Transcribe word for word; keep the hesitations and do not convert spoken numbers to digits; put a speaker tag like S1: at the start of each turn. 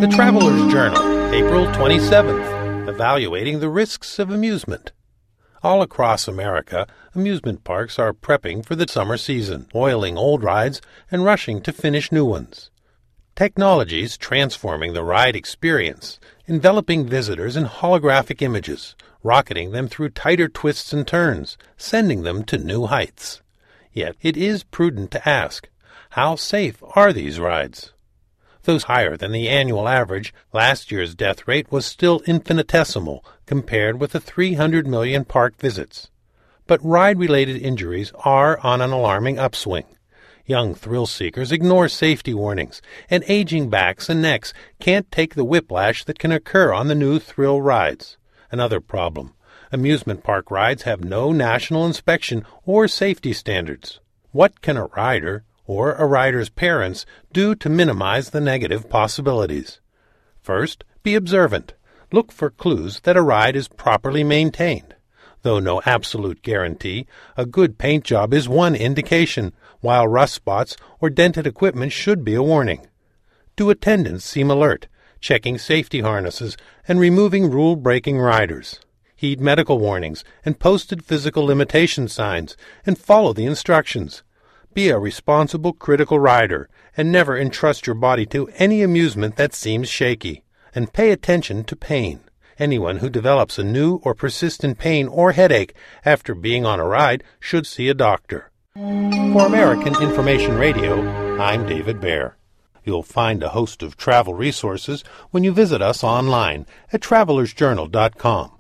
S1: The Traveler's Journal, April twenty-seventh, Evaluating the Risks of Amusement. All across America, amusement parks are prepping for the summer season, oiling old rides and rushing to finish new ones. Technology's transforming the ride experience, enveloping visitors in holographic images, rocketing them through tighter twists and turns, sending them to new heights. Yet it is prudent to ask, how safe are these rides? Though higher than the annual average, last year's death rate was still infinitesimal compared with the three hundred million park visits. But ride-related injuries are on an alarming upswing. Young thrill-seekers ignore safety warnings, and aging backs and necks can't take the whiplash that can occur on the new thrill rides. Another problem. Amusement park rides have no national inspection or safety standards. What can a rider or a rider's parents do to minimize the negative possibilities? First, be observant. Look for clues that a ride is properly maintained. Though no absolute guarantee, a good paint job is one indication, while rust spots or dented equipment should be a warning. Do attendants seem alert, checking safety harnesses and removing rule-breaking riders? Heed medical warnings and posted physical limitation signs, and follow the instructions. Be a responsible, critical rider, and never entrust your body to any amusement that seems shaky. And pay attention to pain. Anyone who develops a new or persistent pain or headache after being on a ride should see a doctor. For American Information Radio, I'm David Baer. You'll find a host of travel resources when you visit us online at travelers journal dot com.